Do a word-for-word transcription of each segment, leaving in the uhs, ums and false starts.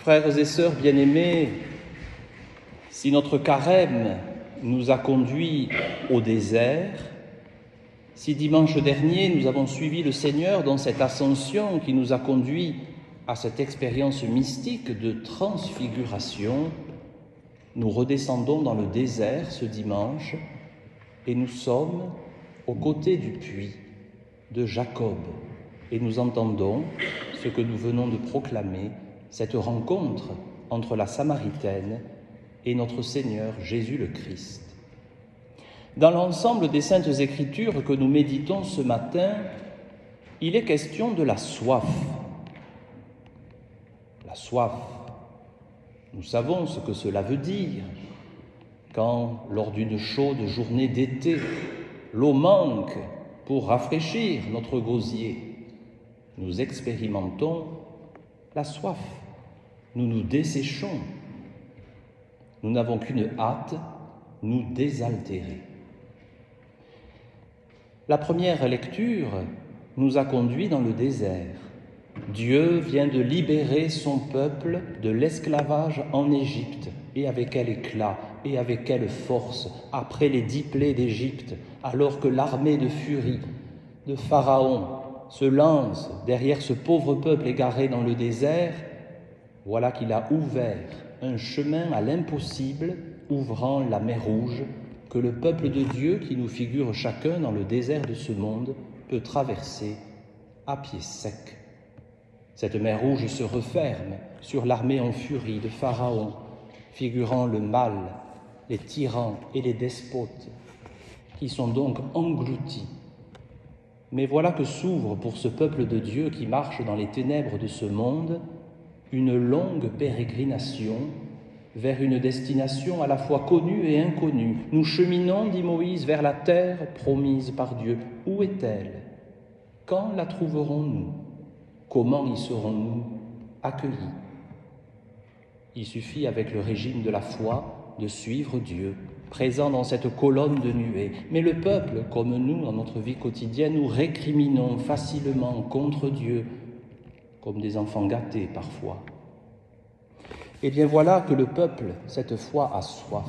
Frères et sœurs bien-aimés, si notre carême nous a conduits au désert, si dimanche dernier nous avons suivi le Seigneur dans cette ascension qui nous a conduits à cette expérience mystique de transfiguration, nous redescendons dans le désert ce dimanche et nous sommes aux côtés du puits de Jacob et nous entendons ce que nous venons de proclamer, cette rencontre entre la Samaritaine et notre Seigneur Jésus le Christ. Dans l'ensemble des Saintes Écritures que nous méditons ce matin, il est question de la soif. La soif, nous savons ce que cela veut dire quand, lors d'une chaude journée d'été, l'eau manque pour rafraîchir notre gosier. Nous expérimentons la soif, nous nous desséchons. Nous n'avons qu'une hâte, nous désaltérer. La première lecture nous a conduits dans le désert. Dieu vient de libérer son peuple de l'esclavage en Égypte, et avec quel éclat et avec quelle force, après les dix plaies d'Égypte, alors que l'armée de furie de Pharaon se lance derrière ce pauvre peuple égaré dans le désert, voilà qu'il a ouvert un chemin à l'impossible, ouvrant la mer Rouge, que le peuple de Dieu, qui nous figure chacun dans le désert de ce monde, peut traverser à pied sec. Cette mer Rouge se referme sur l'armée en furie de Pharaon, figurant le mal, les tyrans et les despotes, qui sont donc engloutis. Mais voilà que s'ouvre pour ce peuple de Dieu qui marche dans les ténèbres de ce monde une longue pérégrination vers une destination à la fois connue et inconnue. Nous cheminons, dit Moïse, vers la terre promise par Dieu. Où est-elle? Quand la trouverons-nous? Comment y serons-nous accueillis? Il suffit, avec le régime de la foi, de suivre Dieu, présent dans cette colonne de nuée. Mais le peuple, comme nous, dans notre vie quotidienne, nous récriminons facilement contre Dieu, comme des enfants gâtés parfois. Eh bien voilà que le peuple, cette fois, a soif.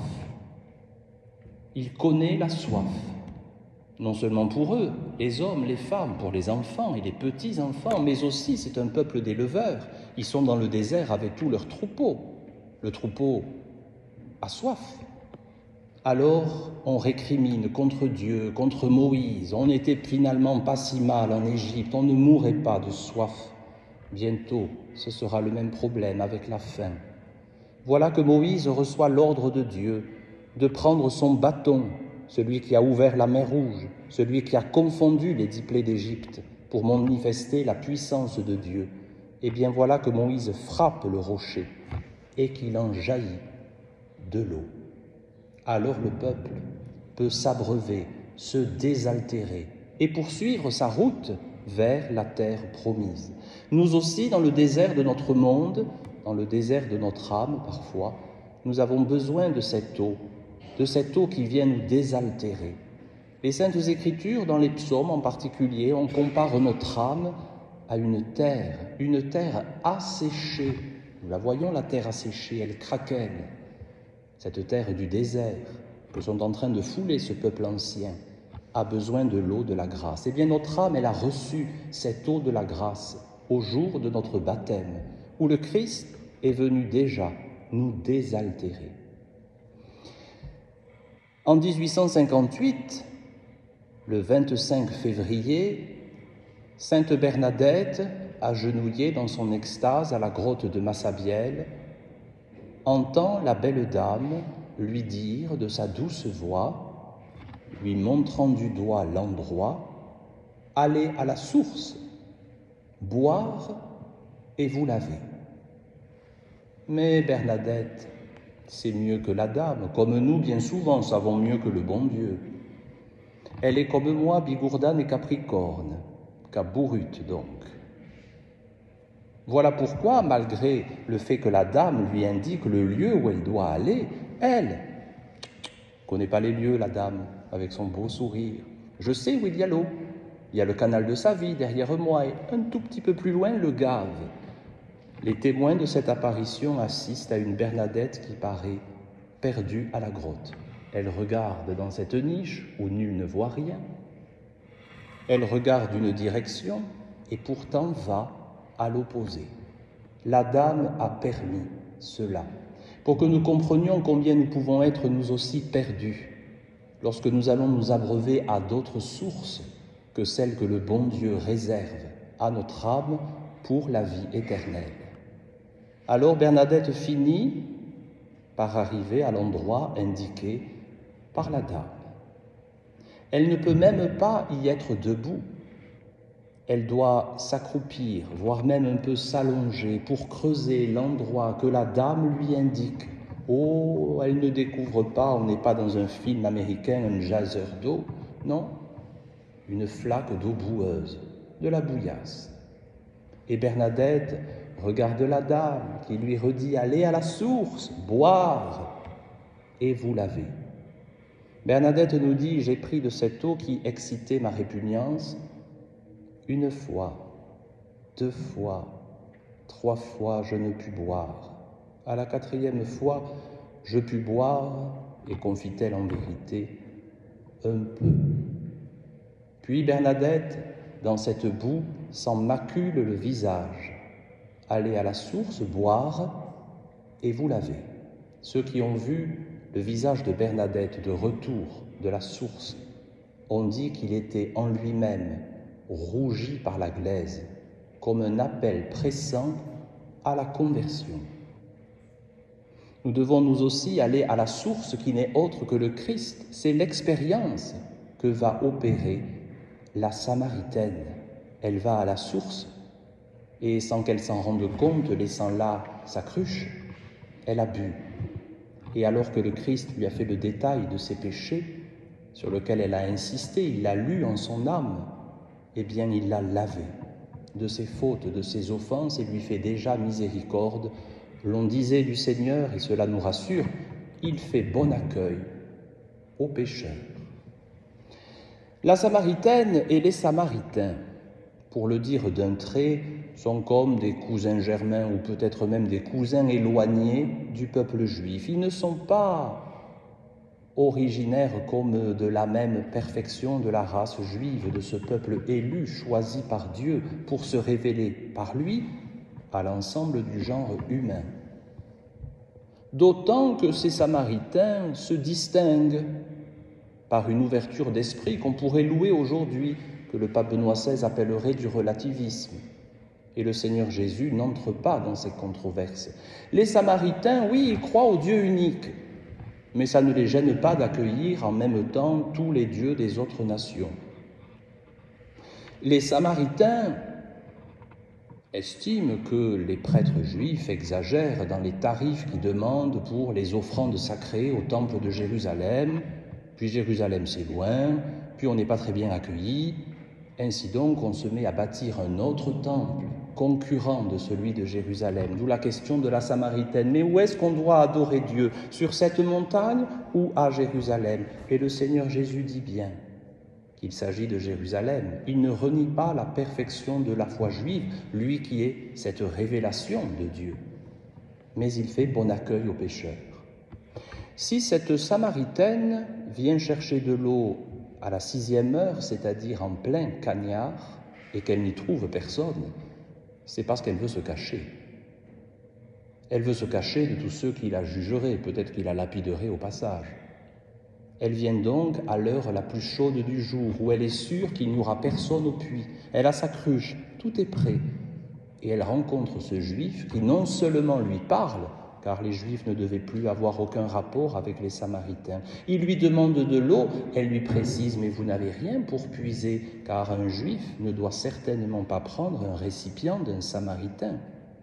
Il connaît la soif, non seulement pour eux, les hommes, les femmes, pour les enfants et les petits-enfants, mais aussi c'est un peuple d'éleveurs. Ils sont dans le désert avec tous leurs troupeaux. Le troupeau a soif. Alors on récrimine contre Dieu, contre Moïse. On n'était finalement pas si mal en Égypte, on ne mourrait pas de soif. Bientôt, ce sera le même problème avec la faim. Voilà que Moïse reçoit l'ordre de Dieu de prendre son bâton, celui qui a ouvert la mer Rouge, celui qui a confondu les dix plaies d'Égypte pour manifester la puissance de Dieu. Et bien voilà que Moïse frappe le rocher et qu'il en jaillit de l'eau. Alors le peuple peut s'abreuver, se désaltérer et poursuivre sa route vers la terre promise. Nous aussi, dans le désert de notre monde, dans le désert de notre âme parfois, nous avons besoin de cette eau, de cette eau qui vient nous désaltérer. Les Saintes Écritures, dans les psaumes en particulier, on compare notre âme à une terre, une terre asséchée. Nous la voyons, la terre asséchée, elle craquelle. Cette terre du désert que sont en train de fouler ce peuple ancien a besoin de l'eau de la grâce. Eh bien, notre âme, elle a reçu cette eau de la grâce au jour de notre baptême, où le Christ est venu déjà nous désaltérer. En dix-huit cent cinquante-huit, le vingt-cinq février, Sainte Bernadette, agenouillée dans son extase à la grotte de Massabielle, entend la belle dame lui dire de sa douce voix, lui montrant du doigt l'endroit, « Allez à la source, boire et vous laver. » Mais Bernadette, c'est mieux que la dame, comme nous bien souvent savons mieux que le bon Dieu. Elle est comme moi, bigourdane et capricorne, cabourute donc. Voilà pourquoi, malgré le fait que la dame lui indique le lieu où elle doit aller, elle ne connaît pas les lieux, la dame, avec son beau sourire. Je sais où il y a l'eau. Il y a le canal de sa vie derrière moi et un tout petit peu plus loin, le Gave. Les témoins de cette apparition assistent à une Bernadette qui paraît perdue à la grotte. Elle regarde dans cette niche où nul ne voit rien. Elle regarde une direction et pourtant va à l'opposé. La dame a permis cela, pour que nous comprenions combien nous pouvons être nous aussi perdus lorsque nous allons nous abreuver à d'autres sources que celles que le bon Dieu réserve à notre âme pour la vie éternelle. Alors Bernadette finit par arriver à l'endroit indiqué par la dame. Elle ne peut même pas y être debout. Elle doit s'accroupir, voire même un peu s'allonger pour creuser l'endroit que la dame lui indique. Oh, elle ne découvre pas, on n'est pas dans un film américain, un jazzeur d'eau, non, une flaque d'eau boueuse, de la bouillasse. Et Bernadette regarde la dame qui lui redit « Allez à la source, boire, et vous lavez ». Bernadette nous dit « J'ai pris de cette eau qui excitait ma répugnance une fois, deux fois, trois fois, je ne pus boire. À la quatrième fois, je pus boire, et confie-t-elle en vérité, un peu. Puis Bernadette, dans cette boue, s'en macule le visage. Allez à la source, boire, et vous lavez. Ceux qui ont vu le visage de Bernadette de retour de la source ont dit qu'il était en lui-même rougi par la glaise, comme un appel pressant à la conversion. Nous devons nous aussi aller à la source qui n'est autre que le Christ. C'est l'expérience que va opérer la Samaritaine. Elle va à la source et sans qu'elle s'en rende compte, laissant là sa cruche, elle a bu. Et alors que le Christ lui a fait le détail de ses péchés, sur lequel elle a insisté, il l'a lu en son âme, eh bien il l'a lavé de ses fautes, de ses offenses et lui fait déjà miséricorde. L'on disait du Seigneur, et cela nous rassure, il fait bon accueil aux pécheurs. La Samaritaine et les Samaritains, pour le dire d'un trait, sont comme des cousins germains ou peut-être même des cousins éloignés du peuple juif. Ils ne sont pas originaires comme de la même perfection de la race juive, de ce peuple élu, choisi par Dieu pour se révéler par lui à l'ensemble du genre humain. D'autant que ces Samaritains se distinguent par une ouverture d'esprit qu'on pourrait louer aujourd'hui, que le pape Benoît seize appellerait du relativisme. Et le Seigneur Jésus n'entre pas dans ces controverses. Les Samaritains, oui, ils croient au Dieu unique, mais ça ne les gêne pas d'accueillir en même temps tous les dieux des autres nations. Les Samaritains estiment que les prêtres juifs exagèrent dans les tarifs qu'ils demandent pour les offrandes sacrées au temple de Jérusalem, puis Jérusalem c'est loin, puis on n'est pas très bien accueillis. Ainsi donc, on se met à bâtir un autre temple, concurrent de celui de Jérusalem, d'où la question de la Samaritaine. Mais où est-ce qu'on doit adorer Dieu? Sur cette montagne ou à Jérusalem? Et le Seigneur Jésus dit bien qu'il s'agit de Jérusalem. Il ne renie pas la perfection de la foi juive, lui qui est cette révélation de Dieu. Mais il fait bon accueil aux pécheurs. Si cette Samaritaine vient chercher de l'eau à la sixième heure, c'est-à-dire en plein cagnard, et qu'elle n'y trouve personne, c'est parce qu'elle veut se cacher. Elle veut se cacher de tous ceux qui la jugeraient, peut-être qui la lapideraient au passage. Elle vient donc à l'heure la plus chaude du jour, où elle est sûre qu'il n'y aura personne au puits. Elle a sa cruche, tout est prêt. Et elle rencontre ce juif qui non seulement lui parle, car les Juifs ne devaient plus avoir aucun rapport avec les Samaritains. Il lui demande de l'eau, elle lui précise « mais vous n'avez rien pour puiser, car un Juif ne doit certainement pas prendre un récipient d'un Samaritain. »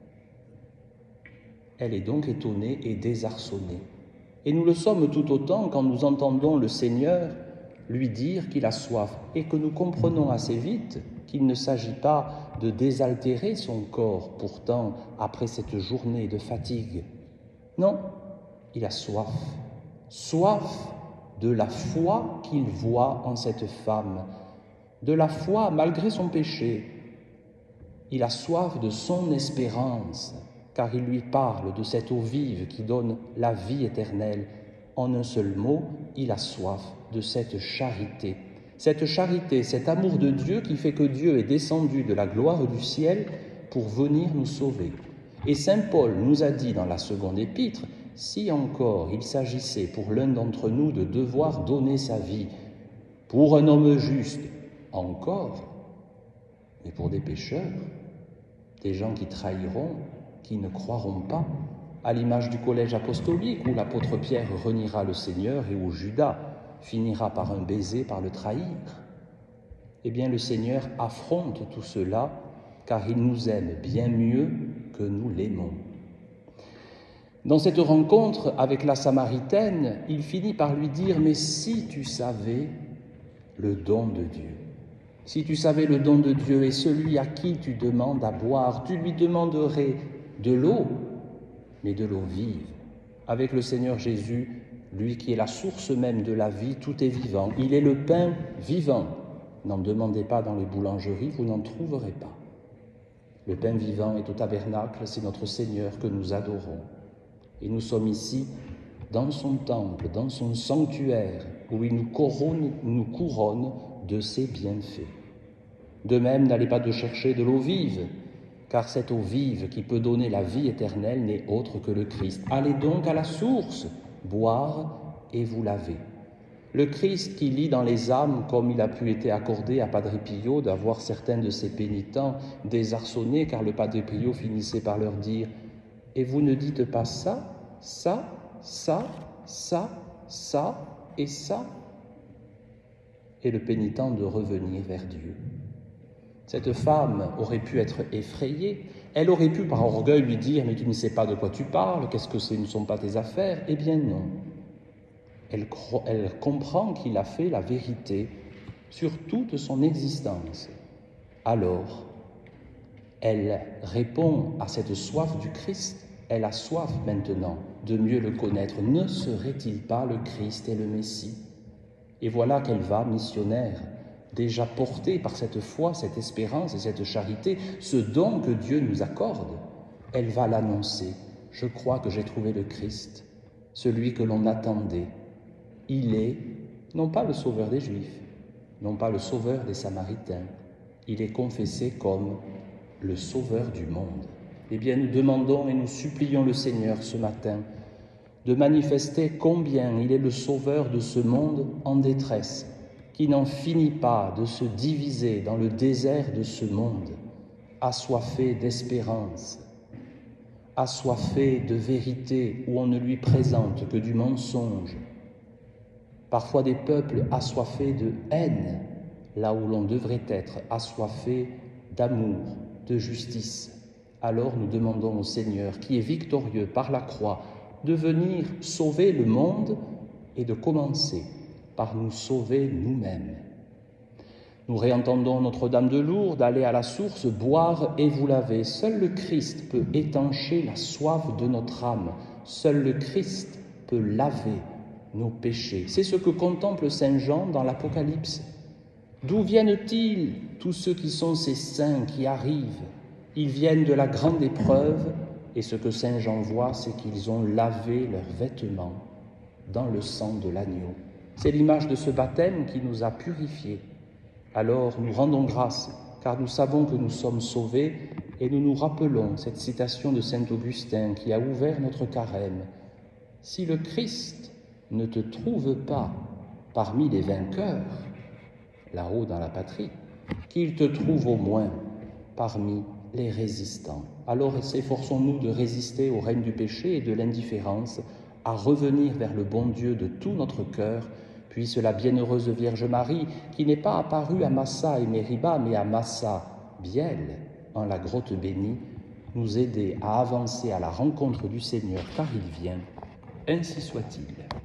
Elle est donc étonnée et désarçonnée. Et nous le sommes tout autant quand nous entendons le Seigneur lui dire qu'il a soif et que nous comprenons assez vite qu'il ne s'agit pas de désaltérer son corps, pourtant, après cette journée de fatigue. Non, il a soif, soif de la foi qu'il voit en cette femme, de la foi malgré son péché. Il a soif de son espérance, car il lui parle de cette eau vive qui donne la vie éternelle. En un seul mot, il a soif de cette charité. Cette charité, cet amour de Dieu qui fait que Dieu est descendu de la gloire du ciel pour venir nous sauver. Et saint Paul nous a dit dans la seconde épître, si encore il s'agissait pour l'un d'entre nous de devoir donner sa vie, pour un homme juste, encore, mais pour des pécheurs, des gens qui trahiront, qui ne croiront pas, à l'image du collège apostolique où l'apôtre Pierre reniera le Seigneur et où Judas finira par un baiser, par le trahir. Eh bien, le Seigneur affronte tout cela, car il nous aime bien mieux que nous l'aimons. Dans cette rencontre avec la Samaritaine, il finit par lui dire « Mais si tu savais le don de Dieu, si tu savais le don de Dieu et celui à qui tu demandes à boire, tu lui demanderais de l'eau, mais de l'eau vive. » Avec le Seigneur Jésus, lui qui est la source même de la vie, tout est vivant. Il est le pain vivant. N'en demandez pas dans les boulangeries, vous n'en trouverez pas. Le pain vivant est au tabernacle, c'est notre Seigneur que nous adorons. Et nous sommes ici, dans son temple, dans son sanctuaire, où il nous couronne, nous couronne de ses bienfaits. De même, n'allez pas de chercher de l'eau vive, car cette eau vive qui peut donner la vie éternelle n'est autre que le Christ. Allez donc à la source, boire et vous laver. Le Christ qui lit dans les âmes, comme il a pu être accordé à Padre Pio d'avoir certains de ses pénitents désarçonnés, car le Padre Pio finissait par leur dire « Et vous ne dites pas ça, ça, ça, ça, ça et ça ?» Et le pénitent de revenir vers Dieu. Cette femme aurait pu être effrayée. Elle aurait pu, par orgueil, lui dire « Mais tu ne sais pas de quoi tu parles, qu'est-ce que ce ne sont pas tes affaires ?» Eh bien non. Elle, elle comprend qu'il a fait la vérité sur toute son existence. Alors, elle répond à cette soif du Christ. Elle a soif maintenant de mieux le connaître. Ne serait-il pas le Christ et le Messie? Et voilà qu'elle va, missionnaire, déjà portée par cette foi, cette espérance et cette charité, ce don que Dieu nous accorde, elle va l'annoncer. Je crois que j'ai trouvé le Christ, celui que l'on attendait. Il est, non pas le sauveur des Juifs, non pas le sauveur des Samaritains, il est confessé comme le sauveur du monde. Eh bien, nous demandons et nous supplions le Seigneur ce matin de manifester combien il est le sauveur de ce monde en détresse, qui n'en finit pas de se diviser dans le désert de ce monde, assoiffé d'espérance, assoiffé de vérité où on ne lui présente que du mensonge, parfois des peuples assoiffés de haine, là où l'on devrait être assoiffé d'amour, de justice. Alors nous demandons au Seigneur, qui est victorieux par la croix, de venir sauver le monde et de commencer par nous sauver nous-mêmes. Nous réentendons Notre-Dame de Lourdes, aller à la source, boire et vous laver. Seul le Christ peut étancher la soif de notre âme. Seul le Christ peut laver nos péchés. C'est ce que contemple saint Jean dans l'Apocalypse. D'où viennent-ils tous ceux qui sont ces saints qui arrivent? Ils viennent de la grande épreuve, et ce que saint Jean voit, c'est qu'ils ont lavé leurs vêtements dans le sang de l'agneau. C'est l'image de ce baptême qui nous a purifiés. Alors nous rendons grâce, car nous savons que nous sommes sauvés, et nous nous rappelons cette citation de saint Augustin qui a ouvert notre carême. Si le Christ ne te trouve pas parmi les vainqueurs, là-haut dans la patrie, qu'il te trouve au moins parmi les résistants. Alors s'efforçons-nous de résister au règne du péché et de l'indifférence, à revenir vers le bon Dieu de tout notre cœur, puisse la bienheureuse Vierge Marie, qui n'est pas apparue à Massa et Mériba, mais à Massa, Biel, en la grotte bénie, nous aider à avancer à la rencontre du Seigneur, car il vient. Ainsi soit-il.